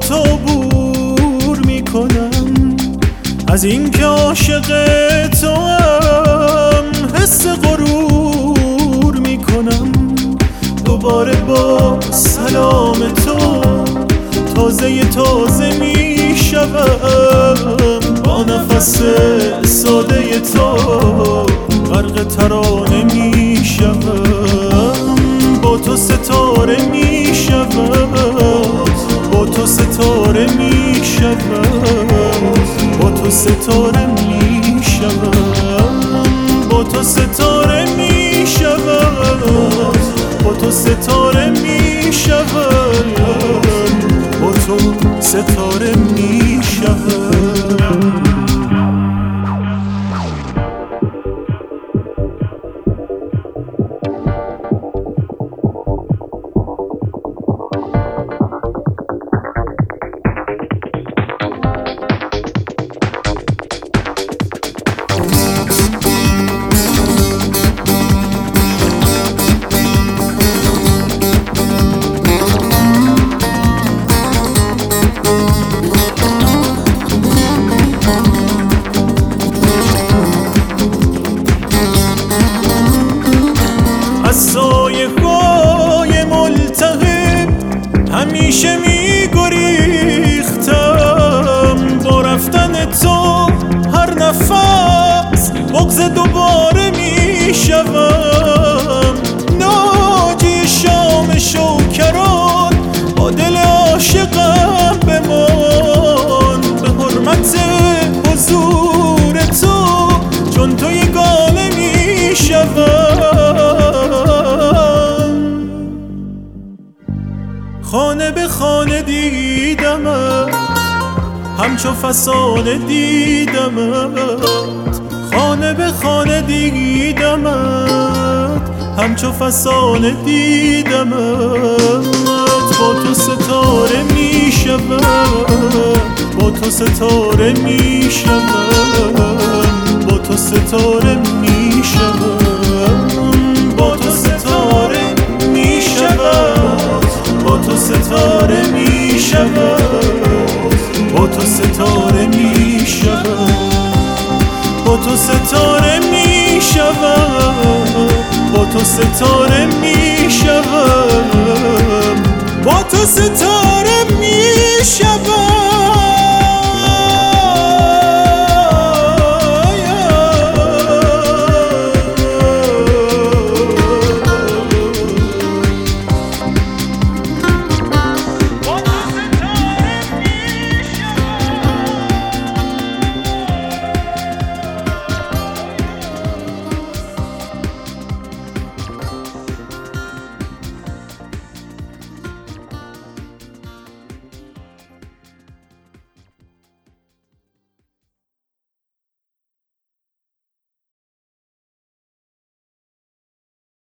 تو عبور میکنم، از این که عاشق تو هم حس غرور میکنم. دوباره با سلام تو تازه میشوم، با نفس ساده تو غرق ترانه میشوم. با تو ستاره میشوم، با تو ستاره میشوم، با تو ستاره میشوم، با تو ستاره میشوم، با تو ستاره میشوم، با تو ستاره میشوم. از سایه‌های ملتهب همیشه میگریختم، با رفتن تو هر نفس بغض دوباره میشوم. ناجی شام شوکران با دل عاشقم بمان، به حرمت حضور تو چون تو یگانه میشوم. خانه به خانه دیدمت، همچو فسانه دیدمت. خانه به خانه دیدمت، همچو فسانه دیدمت. با تو ستاره میشوم، با تو ستاره میشوم، با تو ستاره میشوم، با تو ستاره میشوم، با تو ستاره میشوم، با تو ستاره میشوم، با تو ستاره میشوم، با تو ستاره میشوم، با تو ستاره